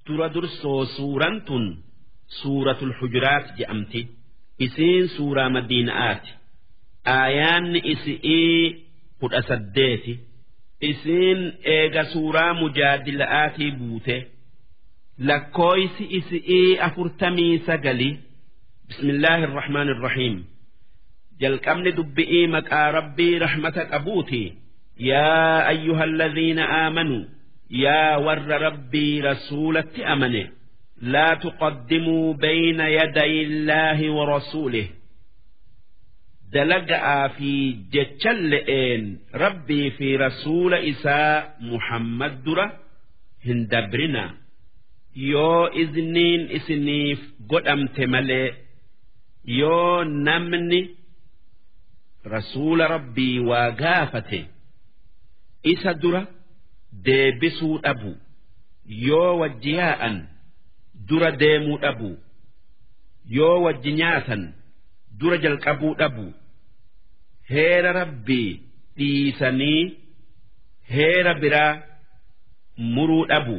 dura dursoo suuraan tun suuratul hujuraat jedhamti isiin suuraa madiinaati aayaanni isi'ii 18 isiin eega suuraa mujaadila'aatii buute lakkooysi isi'ii 49 bismillaahi irrahmaani irrahiim jalqabni dubbi'ii maqaa rabbii rahmata qabuuti yaa ayyuhalladhiina aamanuu yaa warra rabbii rasuulatti amane laa tuqaddimuu bayna yaday illaahi wa rasuulih dalaga'aa fi jechan le'een rabbii fi rasuula isaa muhammad dura hin dabrinaa yoo izniin isiniif godhamte malee yoo namni rasuula rabbii waa gaafate isa dura deebisuu dhabu yoo wajji yaa'an dura deemuu dhabu yoo wajji nyaatan dura jalqabuu dhabu heera rabbii dhiisanii heera biraa muruu dhabu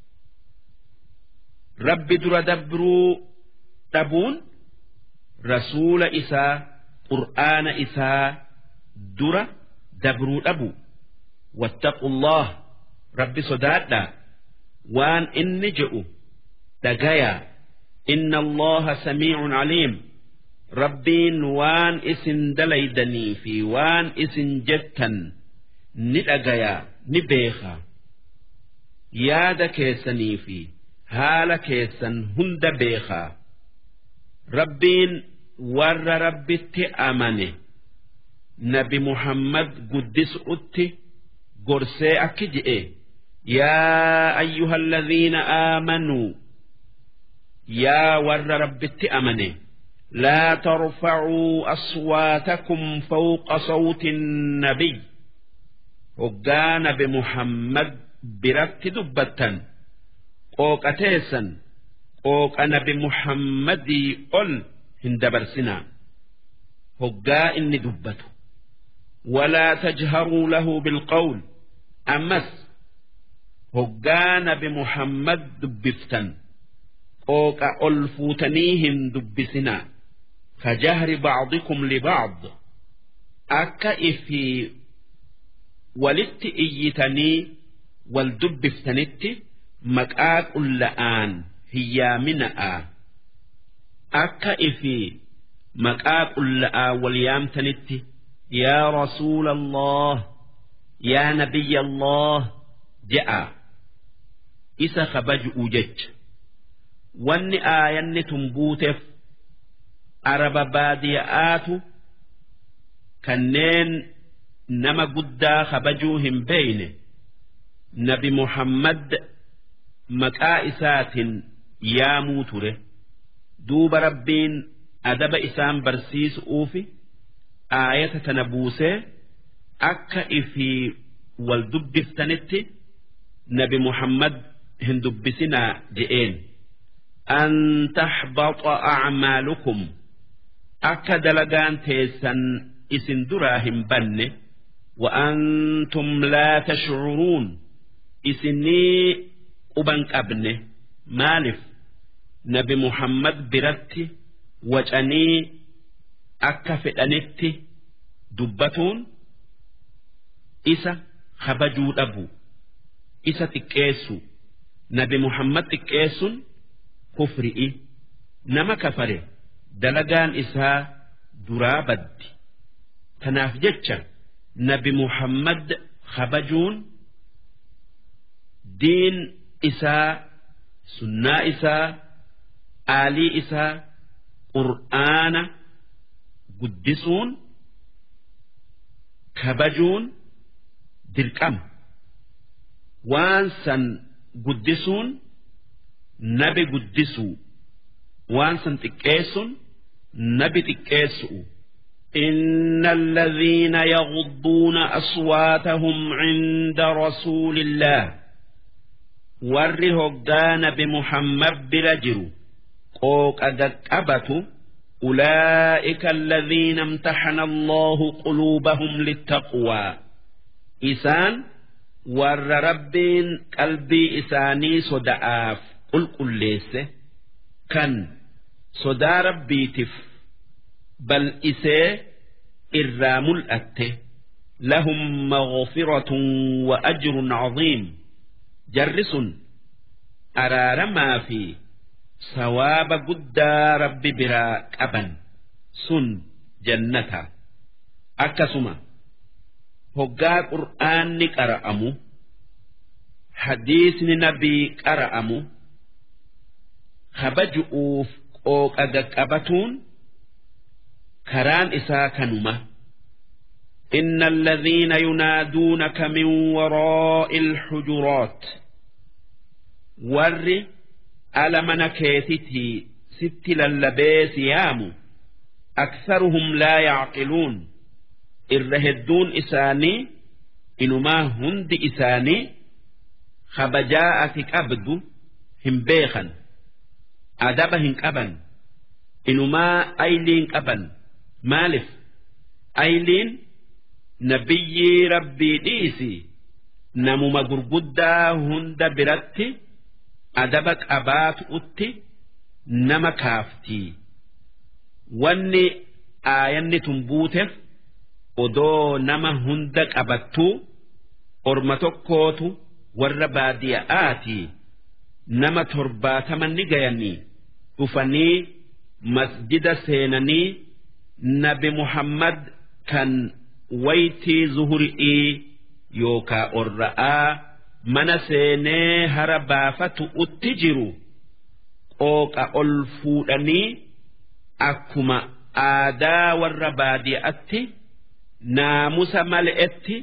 rabbi dura dabruu dhabuun rasuula isaa qur'aana isaa dura dabruu dhabu wattaqullah rabbi sodaadha waan inni jedhu dhagaya inna allaha samiicun caliim rabbiin waan isin dalaydanii fi waan isin jettan ni dhagaya ni beeka yaada keessanii fi haala keessan hunda beeka rabbiin warra rabbitti amane nabi muhammad guddisuutti gorsee akki je'e yaa ayyuhalladhiina aamanuu yaa warra rabbitti amane laa tarfacuu aswaatakum fawqa sawti النبي hoggaa nabi muhammad biratti dubbattan qooqa teessan qooqa nabi muhammadii ol hin dabarsinaa hoggaa inni dubbatu walaa tajharuu lahu bilqawl ammas hoggaa nabi muhammad dubbiftan qooqa ol fuutanii hin dubbisinaa kajahri bacdikum libacd akka ifii walitti iyyitanii wal dubbiftanitti maqaa qulla'aan hiyyaamina'a akka ifii maqaa qulla'aa wal yaamtanitti yaa rasuula allah yaa nabiyya allah je'a isa kabaju'u jecha wanni aayanni tun buuteef araba baadiya'aatu kanneen nama guddaa kabajuu hin beeyne nabi muhammad maqaa isaatiin yaamuu ture duuba rabbiin adaba isaan barsiisuufi aayata tana buusee akka ifii wal dubbiftanitti nabi muhammad hin dubbisinaa je'een an tahbata a'maalukum akka dalagaan teessan isin duraa hin banne wa antum laa tash'uruun isinii quban qabne maalif nabi muhammad biratti wacanii akka fedhanitti dubbatuun isa kabajuu dhabu isa xiqqeessu nabi muhammad xiqqeessun kufri'i nama kafare dalagaan isaa duraa baddi tanaaf jecha nabi muhammad kabajuun diin isaa sunnaa isaa aalii isaa qur'aana guddisuun kabajuun dirqama waan san guddisuun nabi guddisuu waan san xiqqeessuun nabi xiqqeessu'u إن الذين يغضون أصواتهم عند رسول الله ورّهُ بمحمد برجل قوك أدكبته أولئك الذين امتحن الله قلوبهم للتقوى إسان ور ربين قلبي إساني صدعاف qulqulleesse kan sodaa rabbiitiif bal'isee irraa mul'atte lahum maghfiratun wa ajrun caziim jarri sun araaramaa fi sawaaba guddaa rabbi biraa qaban sun jannata akkasuma hoggaa qur'aanni qara'amu hadiisni nabii qara'amu kabaju'uuf qooqa qaqqabatuun karaan isaa kanuma إن الذين ينادونك من وراء الحجرات ور ألمنا كيتتي ست للبيس يامو أكثرهم لا يعقلون الرهدون إساني إنما هند إساني خبجاءتك أبدو هم بيخا أدبهن أبن إنما أيلين أبن مالف أيلين نبي ربي ديسي نموما غرغدا هند برتي أدبك أبات أتي نما كافتي واني آياني تنبوتف odoo nama hunda qabattuu orma tokkootu warra baadiyyaa'aatii nama 70 ni gayanii dhufanii masjida seenanii nabi Muhammad kan waytii zuhurii yookaa orra'aa mana seenee hara baafatu utti jiru qooqa ol fuudhanii akkuma aadaa warra baadiyyaatti naamusa mal'etti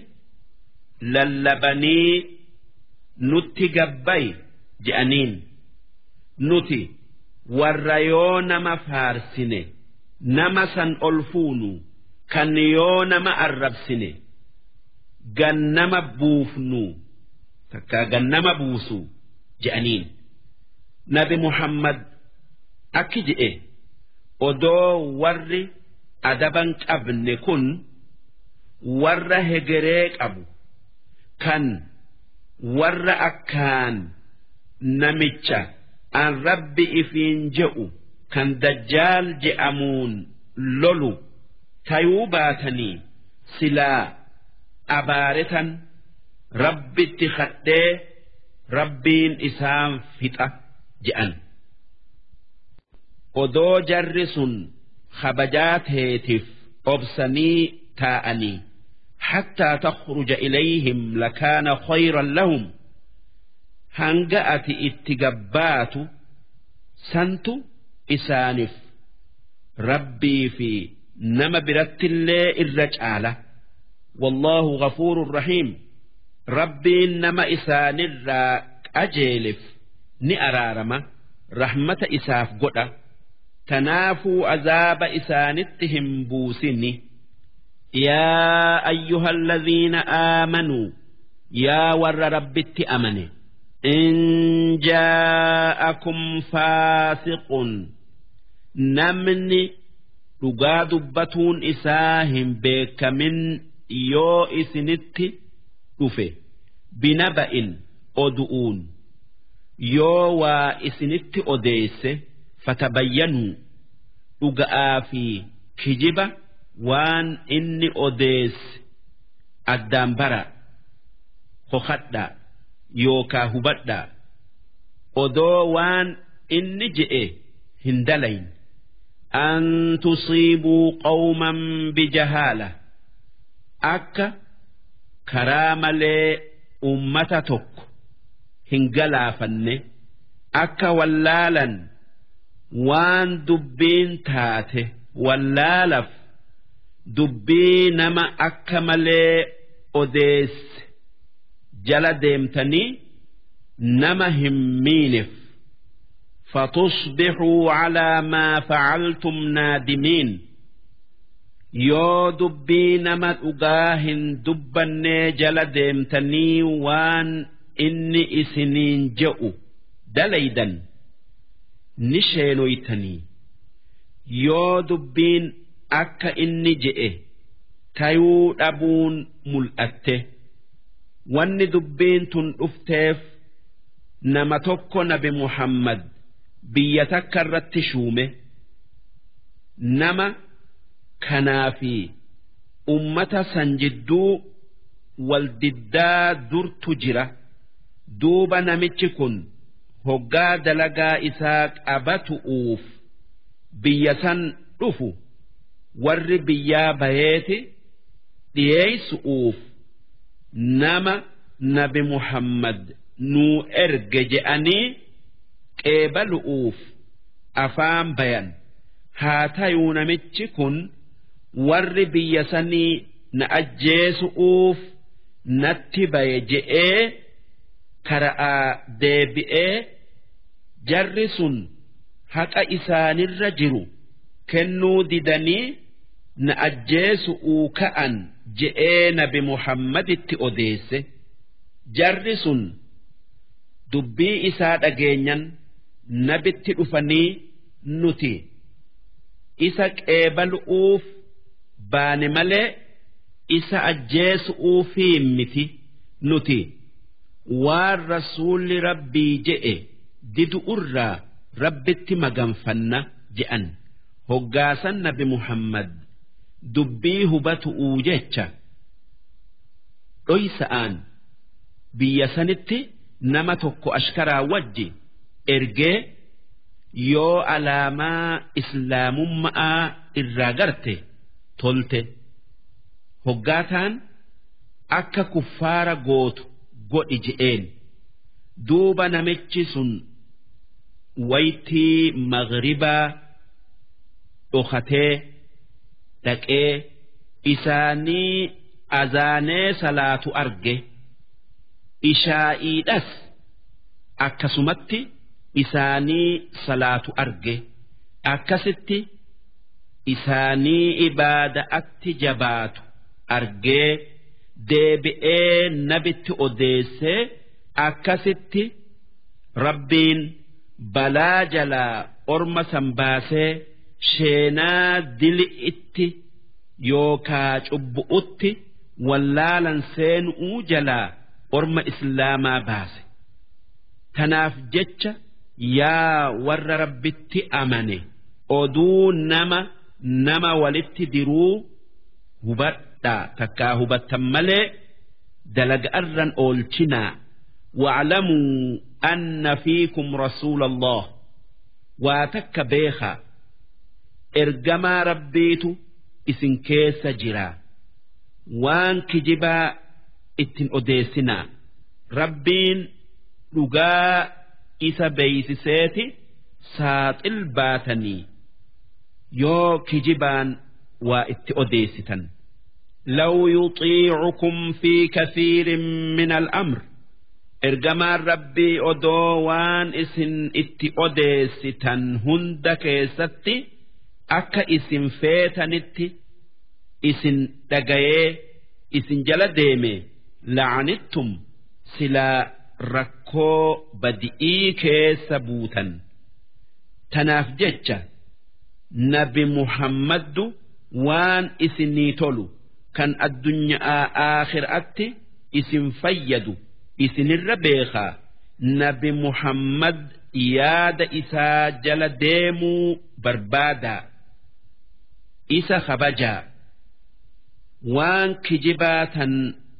lallabanii nutti gabbay je'aniin nuti warra yoo nama faarsine nama san ol fuunu kan yoo nama arrabsine gannama buufnu takka gannama buusu je'aniin nabi Muhammad akki je'e odoo warri adaban qabne kun warra hegeree qabu kan warra akkaan namicha an rabbi ifiin je'u kan dajjaal je'amuun lolu tayuu baatanii silaa abaaretan rabbitti kadhee rabbiin isaan fixa je'an odoo jarri sun kabajaa teetiif obsanii taa'anii حتى تخرج إليهم لكان خيرا لهم هنجأت اتجبات سنت إسانف ربي في نما برت الله الرجالة والله غفور رحيم ربي نما إسان الراك أجيلف نأرارما رحمة إساف قد تنافوا عذاب إسانتهم بوسني يا أيها الذين آمنوا يا ور ربت أمني إن جاءكم فاسق نمني تقادبتون إساهم بك من يو إسنت كفي بنبأ أدؤون يو وإسنت أديس فتبينوا تقافي كجبة waan inni odeesse addaan bara hokadha yookaa hubadha odoo waan inni je'e hin dalayn an tusiibuu qawman bijahaala akka karaa malee ummata tokko hin galaafanne akka wallaalan waan dubbiin taate wallaalaf dubbii nama akka malee odeesse jala deemtanii nama hin miineef fatusbixuu calaa maa facaltum naadimiin yoo dubbii nama dhugaa hin dubbannee jala deemtanii waan inni isiniin je'u dalaydan ni sheenoytanii yoo dubbiin akka inni je'e tayuu dhabuun mul'atte wanni dubbiin tun dhufteef nama tokko nabi Muhammad biyya takka irratti shuume nama kanaafi ummata san jidduu waldiddaa durtu jira duuba namichi kun hoggaa dalagaa isaa qabatu'uuf biyya san dhufu warri biyyaa baheeti dhiyeessu'uuf nama nabi Muhammad nuu erge je'anii qeebalu'uuf afaan bayan haa tayuu namichi kun warri biyya sanii na ajjeesu'uuf natti baye je'ee kara'aa deebi'ee jarri sun haqa isaanirra jiru kennuu didanii na ajjeesu'uu ka'an je'ee nabi Muhammaditti odeesse jarri sun dubbii isaa dhageenyan nabitti dhufanii nuti isa qeebalu'uuf baane malee isa ajjeesu'uufii miti nuti waan rasuulli rabbii je'e didu'urraa rabbitti maganfanna je'an hoggaasan nabi Muhammad dubbii hubatu'uu jecha dhoysa'aan biyya sanitti nama tokko ashkaraa wajji ergee yoo alaamaa islaamummaa irraa garte tolte hoggaataan akka kuffaara gootu godhi je'een duuba namichi sun waytii maghribaa dhokatee dhaqee isaanii azaanee salaatu arge ishaa'iidhas akkasumatti isaanii salaatu arge akkasitti isaanii ibaada'atti jabaatu argee deebi'ee nabitti odeessee akkasitti rabbiin balaa jalaa orma san baasee sheenaa dili'itti yookaa cubbu'utti wallaalan seenuu jalaa orma islaamaa baase tanaaf jecha yaa warra rabbitti amane oduu nama walitti diruu hubadhaa takkaa hubattan malee dalaga'arran oolchinaa wa'lamuu anna fiikum rasuula Allah waa takka beekaa ergamaa rabbiitu isin keessa jiraa waan kijibaa ittin odeessinaa rabbiin dhugaa isa beeysiseeti saaxil baatanii yoo kijibaan waa itti odeessitan لو يطيعكم في كثير من الأمر ergamaan rabbii odoo waan isin itti odeessitan hunda keessatti akka isin feetanitti isin dhagayee isin jala deeme la'anittum silaa rakkoo badi'ii keessa buutan tanaaf jecha nabi Muhammaddu waan isinii tolu kan addunyaa aakhiraatti isin fayyadu isinirra beekaa nabi Muhammad yaada isaa jala deemuu barbaadaa isa kabajaa waan kijibaatan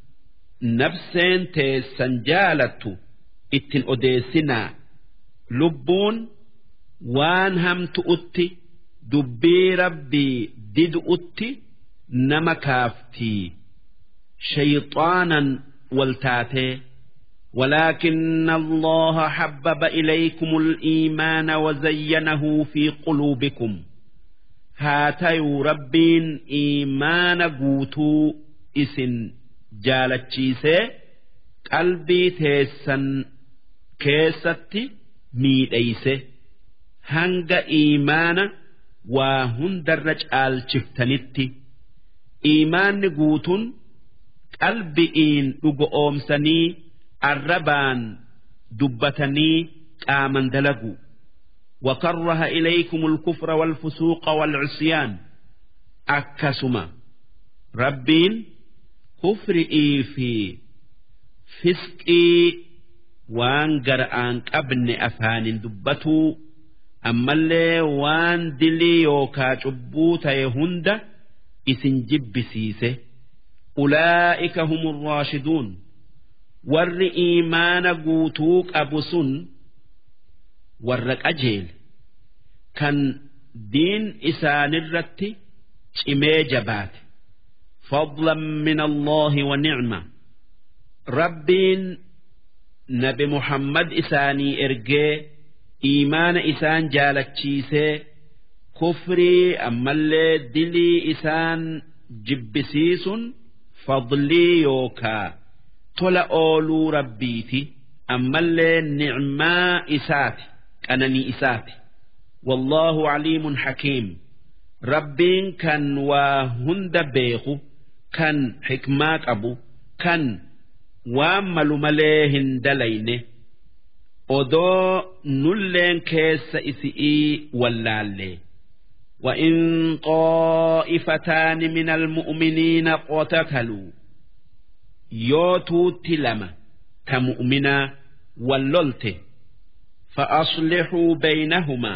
nafseen teessan jaalattu ittin odeessinaa lubbuun waan hamtu'utti dubbii rabbii didu'utti nama kaaftii shayxaanan waltaatee ولكن الله حبب إليكم الإيمان وزينه في قلوبكم هاتيو ربين إيمان قوتو إسن جالتشيسي قلبي تيسن كيستي ميديسي هنگ إيمان وهندرج آلشفتنتي إيمان قوتون قلبي إن أمسني الربان دبتني قاما دلقوا وكره إليكم الكفر والفسوق والعصيان أكسما ربين كفر في فسقي waan gar'aan qabne afaanin dubbatuu ammallee waan dilii yookaa cubbuu ta'e hunda isin jibbisiise ulaa'ika humur raashiduun warri iimaana guutuu qabu sun warra qajeele kan diin isaanirratti cimee jabaate fadlan min Allaahi wa ni'ma rabbiin nabi Muhammad isaanii ergee iimaana isaan jaalachiisee kufrii ammallee dilii isaan jibbisiisun fadlii yookaa tola ooluu rabbiiti ammallee ni'maa isaati qananii isaati wallaahu aliimun hakiim rabbiin kan waa hunda beeku kan hikmaa qabu kan waan malu malee hin dalayne odoo nulleen keessa isi'ii wallaallee وإن طائفتان من المؤمنين اقتتلوا يوتو تلما كمؤمنا والللته فأصلحوا بينهما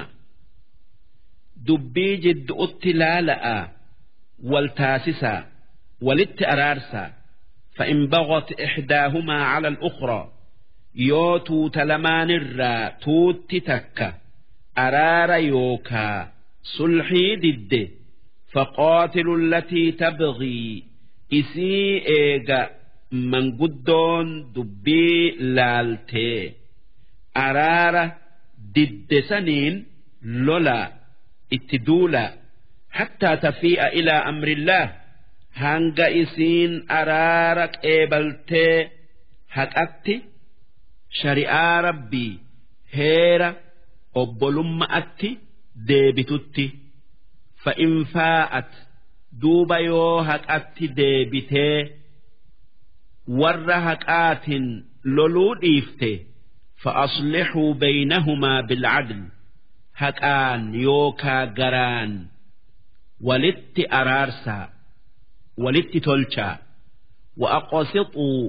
دبي جد اتلالا والتاسسا والاتأرارسا فإن بغت إحداهما على الأخرى يوتو تلمان الرا توت تكا أرار يوكا صلحي ضد فقاتلوا التي تبغي إسي إيغا من قدون دبي لالتي أرار ضد سنين لولا اتدولا حتى تفيء إلى أمر الله hanga isiin araara qeebaltee haqatti shari'aa rabbii heera obbolummaatti deebitutti fa'in faa'at duuba yoo haqatti deebitee warra haqaatin loluu dhiifte fa'aslihuu baynahumaa bil'adl haqaan yookaa garaan walitti araarsaa walitti tolchaa وأقسطوا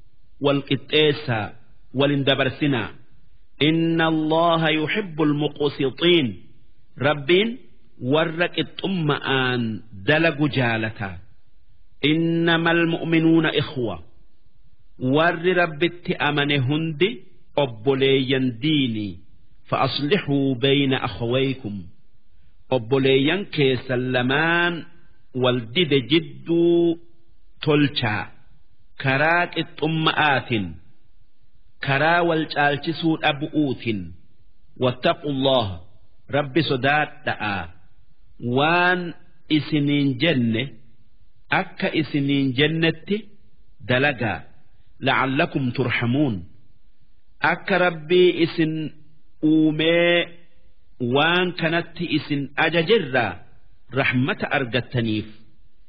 والقتيسا ولندبرسنا إن الله يحب المقسطين ربين ورق الطمآن دلق جالتا إنما المؤمنون إخوة ور ربت أمن هند أبوليا ديني فأصلحوا بين أخويكم أبوليا كيسلمان والدد جدو تلشا كراك الطمآت كرا والجالجسون أبؤوت واتقوا الله رب صدات دعا وان إسنين جنة أكا إسنين جنة دلقا لعلكم ترحمون أكا ربي إسن أومي وان كانت إسن أججر رحمة أرجتنيف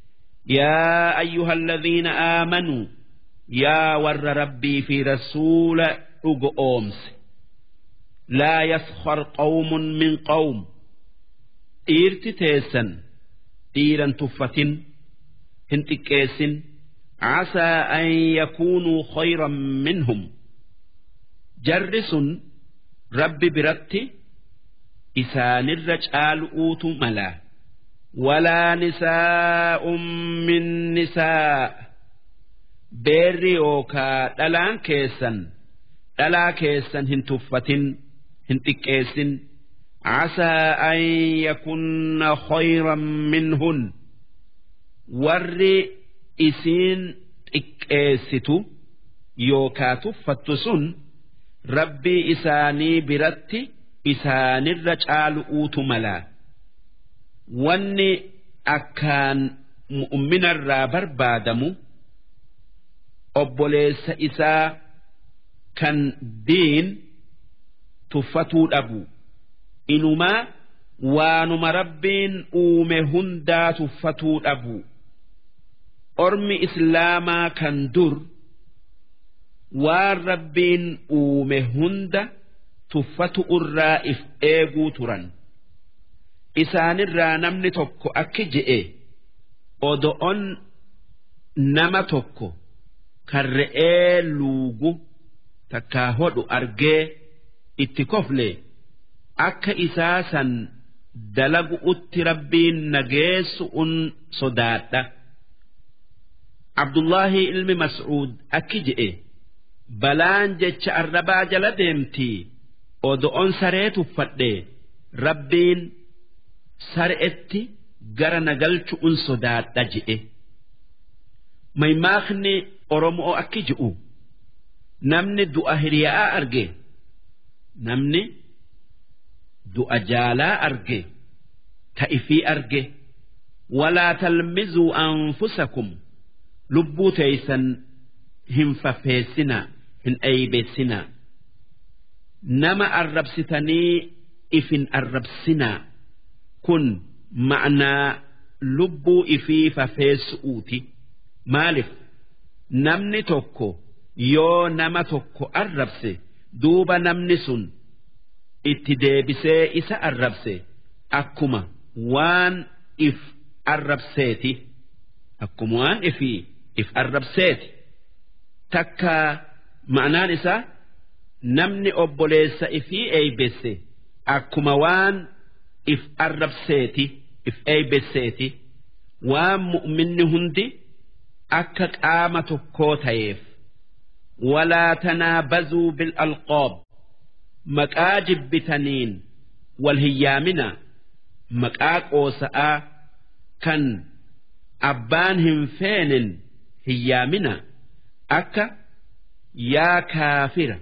يا أيها الذين آمنوا يا ور ربي في رسول أومس لا يسخر قوم من قوم إرتتيسا إيرا تفة هنتكيس عسى أن يكونوا خيرا منهم جرس ربي برتي إسان الرجال أوت ملا ولا نساء من نساء بيريوكا دلان كيسن دلا كيسن هنتفة هنتكيسن عسى أن يكون خيرا منهن ور إسين إكيستو يوكا تفتسن ربي إساني برتي إساني الرجال أوت ملا wanni akkaan mu'minarraa barbaadamu obboleessa isaa kan diin tuffatuu dhabu inumaa waanuma rabbiin uume hundaa tuffatuu dhabu ormi islaamaa kan dur waan rabbiin uume hunda tuffatu irraa if eeguu turan isaanirraa namni tokko akki je'e odo'on nama tokko kan re'ee luugu takkaa hodhu argee itti kofle akka isaasan dalagu utti rabbiin nageessu sodaadha. Abdullahi ilmi Mas'uud akki je'e balaan jecha arrabaa jala deemtii odo'on saree tuffadhe rabbiin sareetti gara nagalchu sodaadha je'e. Maymaakni Oromoo akki je'u namni du'a hiriyaa arge namni du'a jaalaa arge ta'ifii arge walaa talmizuu anfusakum lubbuu teeysan hin fafeessinaa hin eeybeessinaa nama arrabsitanii ifin arrabsinaa kun ma'naa lubbuu ifii fafeessuuti. Maalif namni tokko yoo nama tokko arrabse duuba namni sun itti deebisee isa arrabse akkuma waan if arrabseeti akkuma waan if arrabseeti takka ma'naan isaa namni obboleessa ifii eeybesse akkuma waan if arrabseeti if eeybesseeti waan mu'minni hundi akka qaama tokkoo ta'eef. ولا تنابزوا بالألقاب مقا جبتنين والهيامنا مقا قوساء كان أبانهم فين هيامنا أكا يا كافر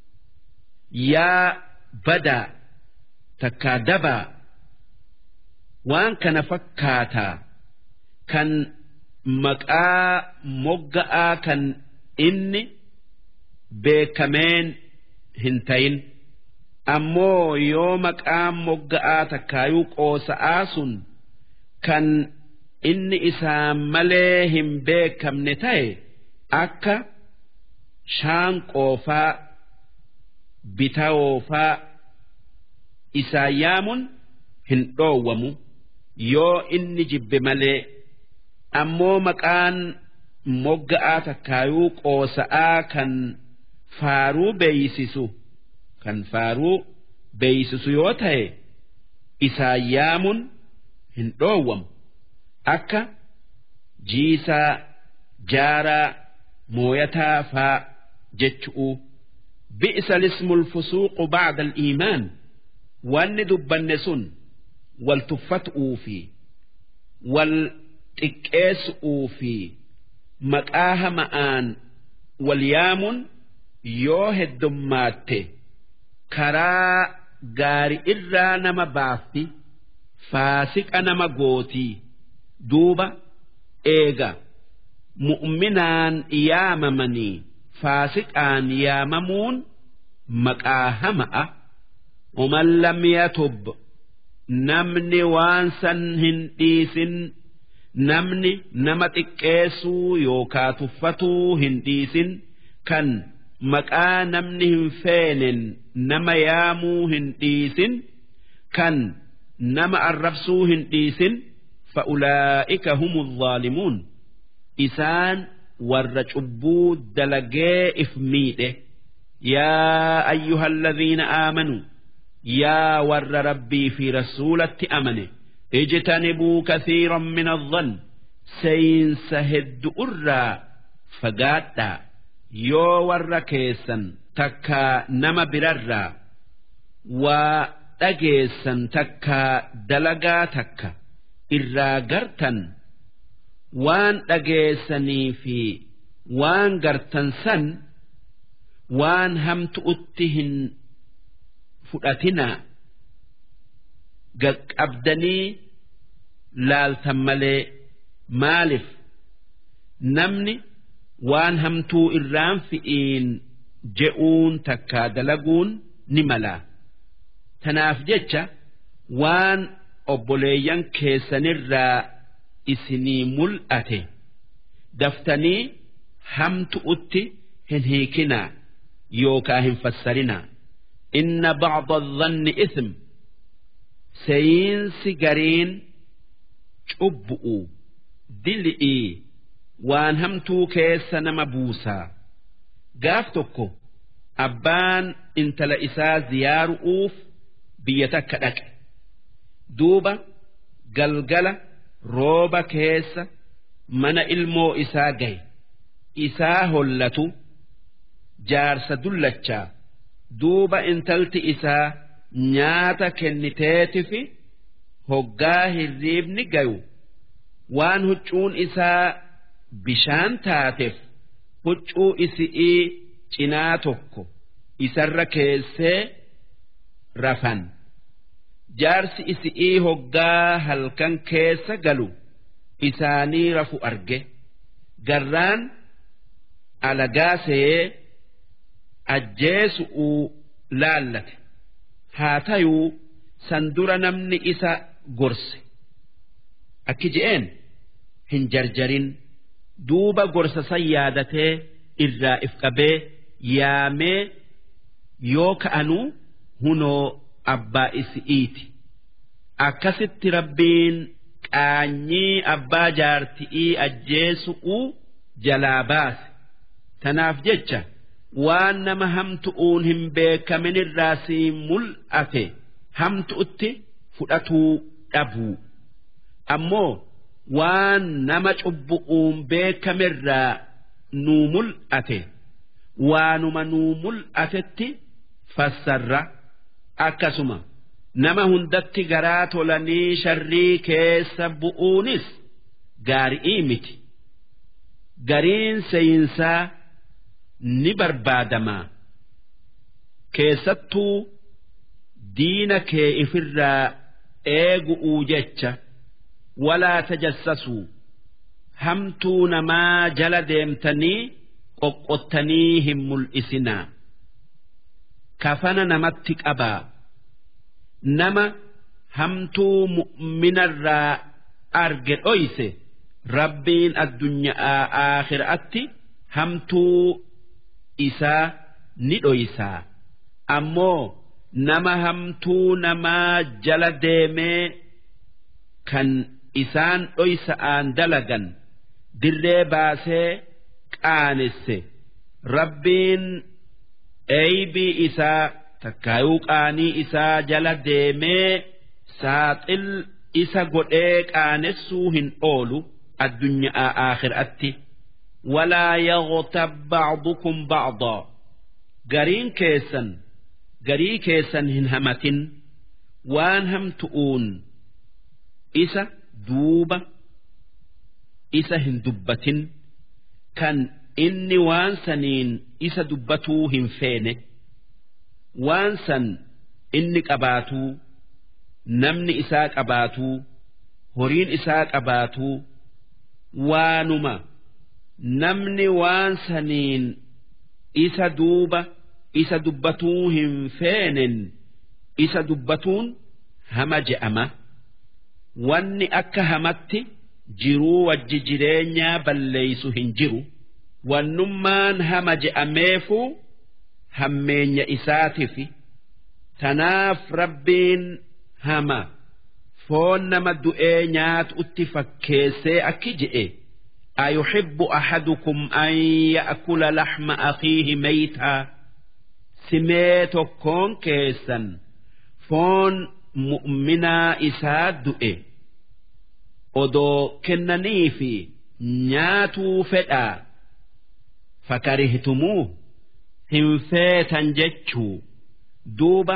يا بدا تكادبا وان كان فكاتا كان مقا مقا كان إني beekameen hin tayin ammoo yoo maqaan mogga'aa takkaayuu qoosa'aa sun kan inni isaan malee hin beekamne ta'e akka shaanqoofaa bitawoofaa isaan yaamun hin dhoowwamu yoo inni jibbe malee ammoo maqaan mogga'aa takkaayuu qoosa'aa kan faaruu beeysisu yoo ta'e isaan yaamun hin dhoowwamu akka jiisaa jaaraa mooyataa faa jechu'u bi'sa lismul fusuuqu ba'da al-iimaan wanni dubbanne sun wal tuffat'uu fi wal xiqqeessu'uu fi maqaa hama'aan wal yaamun yoo heddummaatte karaa gaari irraa nama baafti faasiqa nama gootii duuba eega mu'minaan yaamamanii faasiqaan yaamamuun maqaa hama'a ومن لم يتب namni waan san hin dhiisin namni nama xiqqeessuu yookaa tuffatuu hin dhiisin kan maqaa namni hin feenen nama yaamuu hin dhiisin kan nama arrabsuu hin dhiisin fa'ulaa'ika humu zaalimuun isaan warra cubbuu dalagee if miidhe yaa ayyuhalladhiina aamanuu yaa warra rabbii fi rasuulatti amane ijtanibuu kathiiran min adh-dhann seensa heddu'urraa fagaadhaa yoo warra keessan takka nama birarraa waa dhageessan takka dalagaa takka irraa gartan waan dhageessanii fi waan gartan san waan hamtu'utti hin fudhatinaa qaqqabdanii laaltan malee maalif namni waan hamtuu irraan fi'iin je'uun takkaa dalaguun ni mala tanaaf jecha waan obboleeyyan keessanirraa isinii mul'ate daftanii hamtu'utti hin hiikinaa yookaa hin fassarinaa inna ba'da adh-dhanni ithm seyinsi gariin cubbu'u dili'ii waan hamtuu keessa nama buusaa gaaf tokko abbaan intala isaa ziyaaru'uuf biyya takka dhaqe duuba galgala rooba keessa mana ilmoo isaa gahe isaa hollatu jaarsa dullachaa duuba intalti isaa nyaata kenniteetifi hoggaa hirriibni gayu waan huccuun isaa bishaan taateef huccuu isi'ii cinaa tokko isarra keessee rafan jaarsi isi'ii hoggaa halkan keessa galu isaanii rafu arge garraan alagaa seeyee ajjeesu'uu laallate haa tayuu san dura namni isa gorse akki je'een hin jarjarin duuba gorsa san yaadatee irraa if qabee yaamee yoo ka'anuu hunoo abbaa isi'iiti akkasitti rabbiin qaanyii abbaa jaarti'ii ajjeesu'uu jalaa baase tanaaf jecha waan nama hamtu'uun hin beekamin irraa sii mul'ate hamtu'utti fudhatuu dhabuu ammoo waan nama cubbu'uun beekamirraa nuu mul'ate waanuma nuu mul'atetti fassarra akkasuma nama hundatti garaa tolanii sharrii keessa bu'uunis gaarii miti gariin seeyinsaa ni barbaadamaa keessattuu diina kee ifirraa eegu'uu jecha walaa tajassasuu hamtuu namaa jala deemtanii qoqqottanii hin mul'isinaa kafana namatti qabaa nama hamtuu mu'minarraa arge dhoyse rabbiin addunyaa aakhiraatti hamtuu isaa ni dhoysaa ammoo nama hamtuu namaa jala deemee kan isaan dhoysa'aan dalagan dirree baasee qaanesse rabbiin eeybii isaa takkaayuu qaanii isaa jala deemee saaxil isa godhee qaanessuu hin oolu addunyaa aakhiraatti walaa yaghtab ba'dukum ba'daa garii keessan hin hamatin waan hamtu'uun isa duuba isa hin dubbatin kan inni waan saniin isa dubbatuu hin feene waan san inni qabaatuu namni isaa qabaatuu horiin isaa qabaatuu waanuma namni waan saniin isa duuba isa dubbatuu hin feenen isa dubbatuun hama je'ama wanni akka hamatti jiruu wajji jireenyaa balleeysu hin jiru wannummaan hama je'ameefuu hammeenya isaatifi tanaaf rabbiin hama foon nama du'ee nyaatutti fakkeessee akki je'e ayuhibbu ahadukum an ya'kula laxma akhiihi meytaa simee tokkoon keessan foon mu'minaa isaa du'e odoo kennaniifi nyaatuu fedhaa fakarihtumuu hin feetan jechuu duuba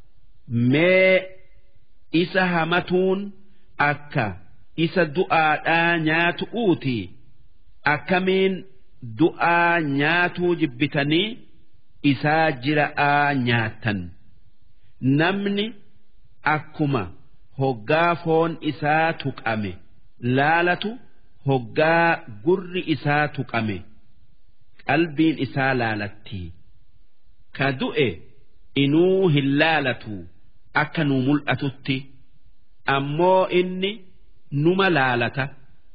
mee isa hamatuun akka isa du'aadhaa nyaatu'uuti akkamiin du'aa nyaatuu jibbitanii isaa jira'aa nyaattan namni akkuma hoggaa foon isaa tuqame laalatu hoggaa gurri isaa tuqame qalbiin isaa laalatti ka du'e inuu hin laalatu akka nuu mul'atutti ammoo inni numa laalata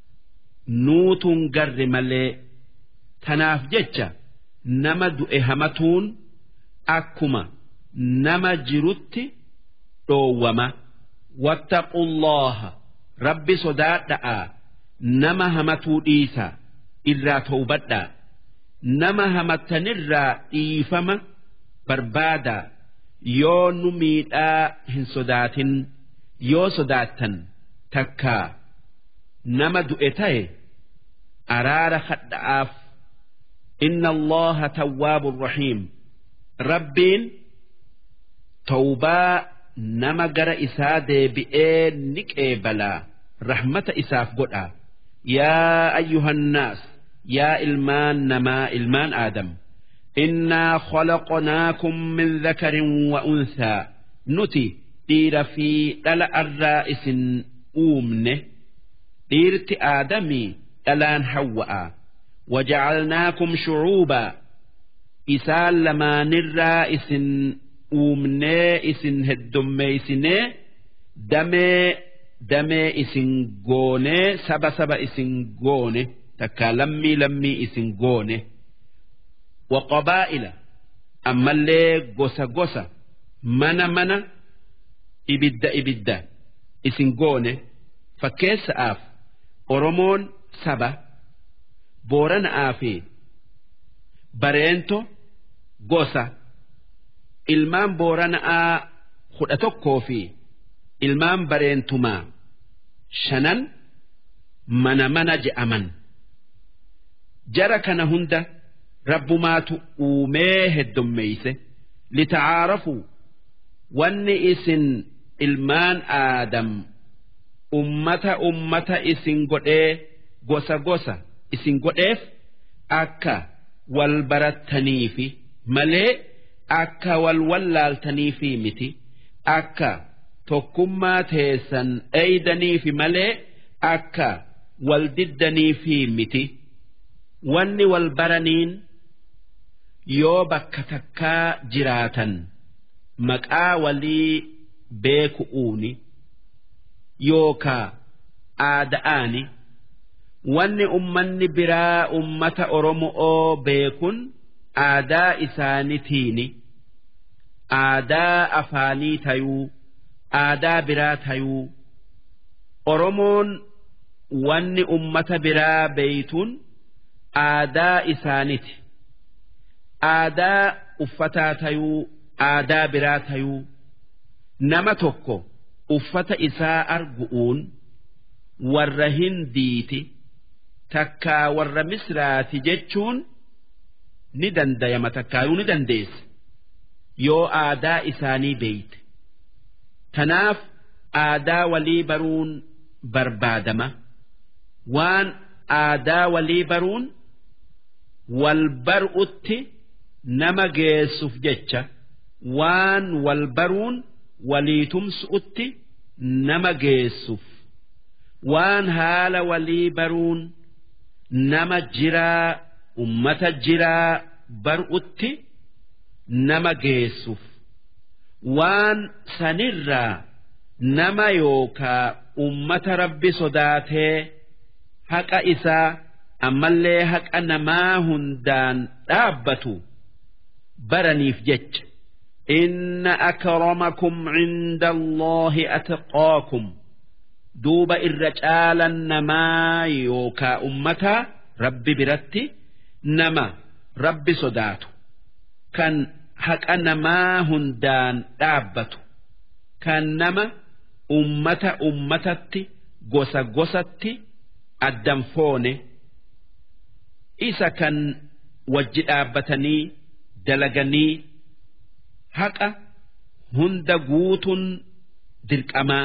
nuutun garre malee tanaaf jecha nama du'e hamatuun akkuma nama jirutti dhoowwama wattaqullaha rabbi sodaadhaa nama hamatuu dhiisa irraa tawbadhaa nama hamattanirraa dhiifama barbaada yoo nu miidhaa hin sodaatin yoo sodaattan takkaa nama du'e ta'e araara kadha'aaf inna allaha tawwaabur rahiim rabbiin tawbaa nama gara isaa deebi'ee ni qeebalaa rahmata isaaf godha yaa ayyuhannaas yaa ilmaan namaa ilmaan aadam innaa khalaqnaakum min dhakarin wa unthaa nuti dhiira fi dhala irraa isin uumne dhiirti aadamii dhalaan hawwa'a waja'alnaakum shu'uubaa isaan lamaanirraa isin uumnee isin heddummeeysinee damee isin goonee saba isin goone takkaa lammii isin goone waqabaa'ila ammallee gosa mana ibidda isin goone fakkeessaaf Oromoon saba Booranaa fi Bareento gosa ilmaan Booranaa 11 fi ilmaan Bareentumaa 5 mana je'aman jara kana hunda rabbumaatu uumee heddummeeyse litacaarafu wanni isin ilmaan aadam ummata isin godhee gosa isin godheef akka wal barattaniifi malee akka wal wallaaltaniifi miti akka tokkummaa teessan eeydaniifi malee akka wal diddaniifi miti wanni wal baraniin yoo bakka takkaa jiraatan maqaa walii beeku'uuni yookaa aada'aani wanni ummanni biraa ummata Oromoo beekun aadaa isaanitiini aadaa afaanii tayuu aadaa biraa tayuu Oromoon wanni ummata biraa beeytun aadaa isaaniti aadaa uffataa tayuu aadaa biraa tayuu nama tokko uffata isaa argu'uun warra Hindiiti takkaa warra Misraati jechuun ni dandayama takkaayuu ni dandeessa yoo aadaa isaanii beeyte tanaaf aadaa walii baruun barbaadama waan aadaa walii baruun wal bar'utti nama geessuuf jecha waan wal baruun walii tumsu'utti nama geessuuf waan haala walii baruun nama jiraa ummata jiraa bar'utti nama geessuuf waan sanirraa nama yookaa ummata rabbi sodaatee haqa isaa ammallee haqa namaa hundaan dhaabbatu baraniif jecha inna akramakum inda Allahi atqaakum duuba irra caalan namaa yookaa ummataa rabbi biratti nama rabbi sodaatu kan haqa namaa hundaan dhaabbatu kan nama ummatatti gosatti addan foone isa kan wajji dhaabbatanii dalaganii haqa hunda guutun dirqamaa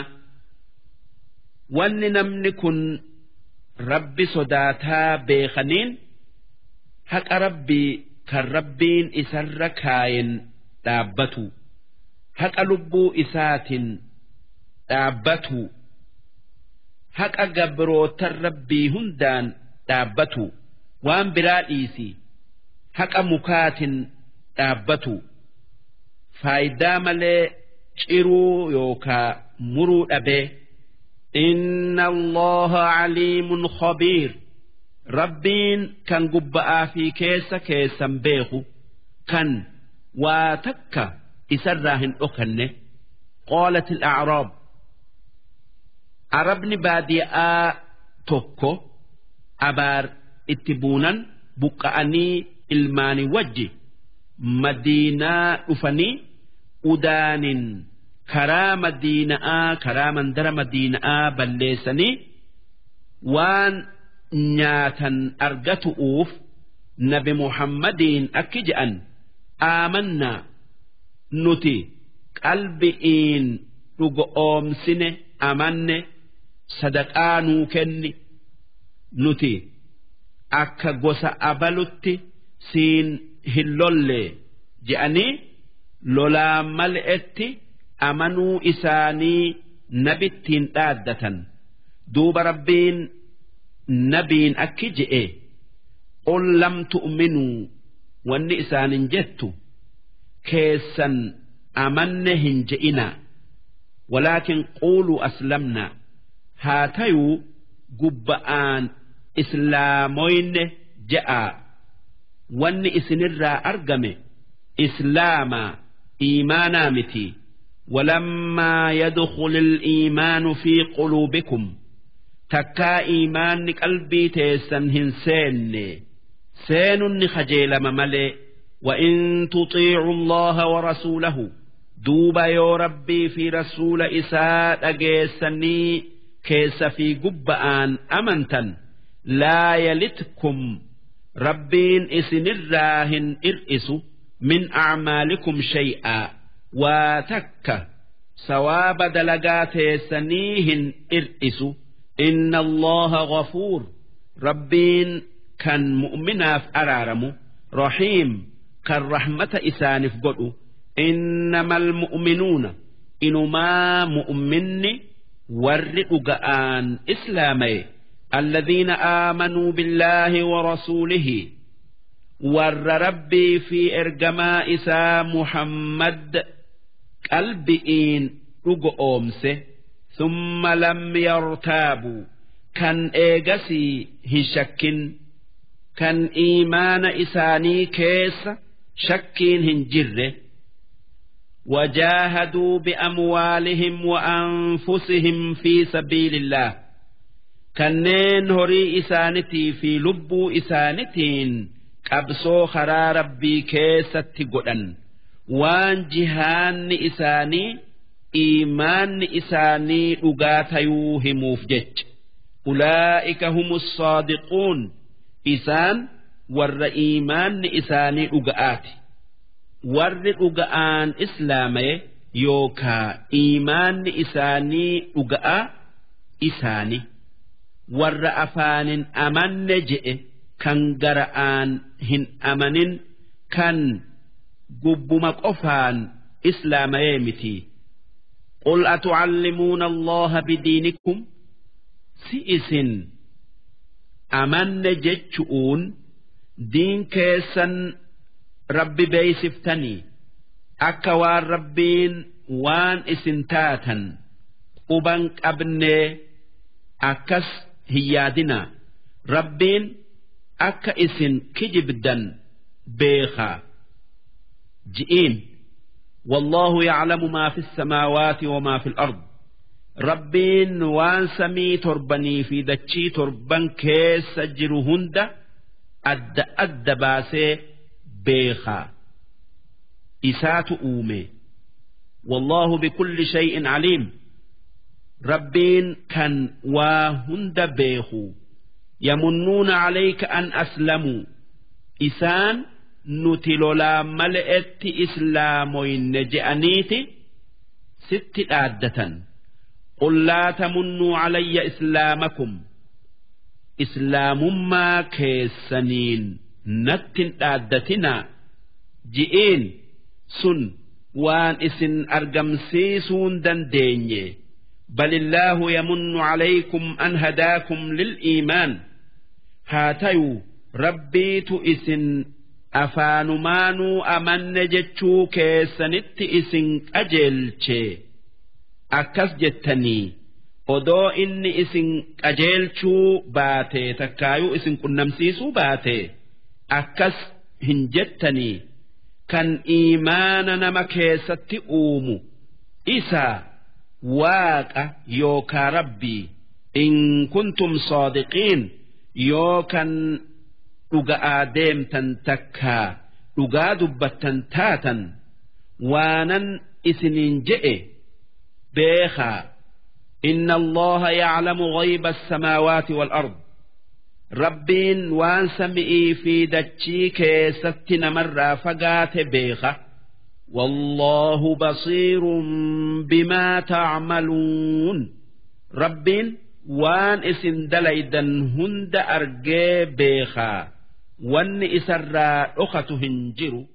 wanni namni kun rabbi sodaataa beekaniin haqa rabbii kan rabbiin isarra kaayen dhaabbatu haqa lubbuu isaatin dhaabbatu haqa gabrootan rabbii hundaan dhaabbatu waan biraa dhiisi haqa mukaatin dhaabbatu faayidaa malee ciruu yookaa muruu dhabee inna allaha aliimun khabiir rabbiin kan gubba'aa fi keessan beeku kan waa takka isarraa hin dhokanne qaalat al-a'raab arabni baadiyaa tokko abaar itti buunan buqqa'anii ilmaanii wajji madiinaa dhufanii udaanin karaa madiinaa karaa mandara madiinaa balleessanii waan nyaatan argatuuf nabi muhammadiin akki je'an aamannaa nuti qalbiin dhugo oomsine amanne sadaqaa nuu kenni nuti akka gosa abalutti siin hin lolle je'anii lolaan mal'etti amanuu isaanii nabittiin dhaaddatan duuba rabbiin nabiin akki je'e qul lam tu'minuu wanni isaanin jettu keessan amanne hin je'inaa walaakin quuluu aslamnaa haa tayuu gubba'aan islaamoyne je'aa wanni isinirraa argame islaamaa iimaanaa miti ولما يدخل الإيمان في قلوبكم تكا إيمان قلبي تيسن هنسين سين خجيل مملئ وإن تطيعوا الله ورسوله دوبا يا ربي في رسول إساء أجيسني كيس في قبآن أمنتا لا يلتكم ربين إسن الراهن إرئسوا من أعمالكم شيئا وتك سواب دلقات سنيهن إرئسوا إن الله غفور ربين كان مؤمنا في أرارمو رحيم كان رحمة إسانف قلوا إنما المؤمنون إنما مؤمن ورئقان إسلامي الذين آمنوا بالله ورسوله ور ربي في إرجماء إسا محمد قلبئين رقو أمسه ثم لم يرتابوا كان إيجسي هشكين كان إيمان إساني كيس شكين هنجره وجاهدوا بأموالهم وأنفسهم في سبيل الله كنين هري إسانتي في لبو إسانتين قبسو خرا ربي كيست قدن وان جهان إساني إيمان إساني أغاتيوه موفجج أولئك هم الصادقون إسان ور إيمان إساني أغاتي ور أغآن إسلامي يوكا إيمان إساني أغآ إساني ور أفان أمن جئ كان قرآن هن أمن كان قبمك أفان إسلامي متي قل أتعلمون الله بدينكم سئس أمن جتشؤون دين كيسا ربي بيسفتني أكوار ربين وان إسنتاتا قبنك أبني أكس هيادنا ربين أكا إسن كجبدا بيخا جئين والله يعلم ما في السماوات وما في الأرض ربين وان سمي تربني في دتشي تربن كيس سجرهند أد باسي بيخا إسات أومي والله بكل شيء عليم ربين كان واهند بيخو يمنون عليك أن أسلموا إسان نتلولا ملئت إسلامين نجأنيتي ست آدة قل لا تمنوا علي إسلامكم إسلام ما كيسنين نتن آدتنا جئين سن وان إسن أرقم سيسون دنديني بل الله يمن عليكم أن هداكم للإيمان هاتيو ربيت إسن أفانمانو أمن جتشو كيسنت إسن أجلشي أكس جتني odoo inni isin qajeelchuu baate takkaayuu isin qunnamsiisuu baate akkas hin jettanii kan iimaana nama keessatti uumu isa waaqa yookaa rabbii in kuntum saadiqiin yookan dhuga'aa deemtan takkaa dhugaa dubbattan taatan waanan isiniin je'e beekaa inna allaha ya'lamu ghayba as-samaawaati wal ard rabbiin waan sami'ii fi dachii keessatti namarraa fagaate beeka والله بصير بما تعملون ربين وان اسن دليدن هند أرجي بيخا وان اسر أخته هنجرو